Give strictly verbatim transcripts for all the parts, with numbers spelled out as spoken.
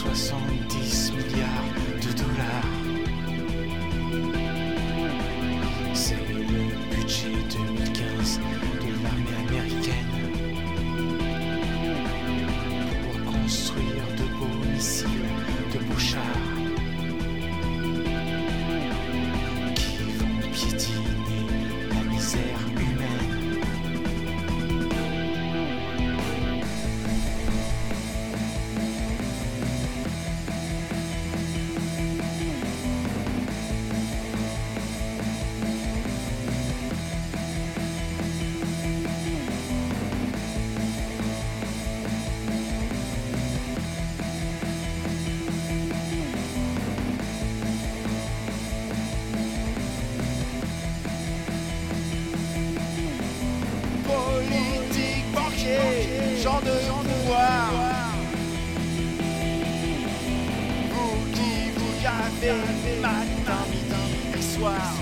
soixante-dix milliards de dollars. C'est le budget deux mille quinze de l'armée américaine pour construire de beaux missiles, de beaux chars qui vont piétiner la misère humaine. Politique, banquier, gens de pouvoir. Vous qui vous gavez matin, midi et soir.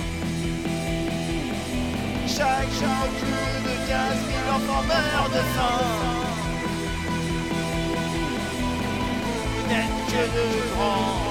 Chaque jour plus de quinze mille enfants meurent de faim. Vous n'êtes que de grands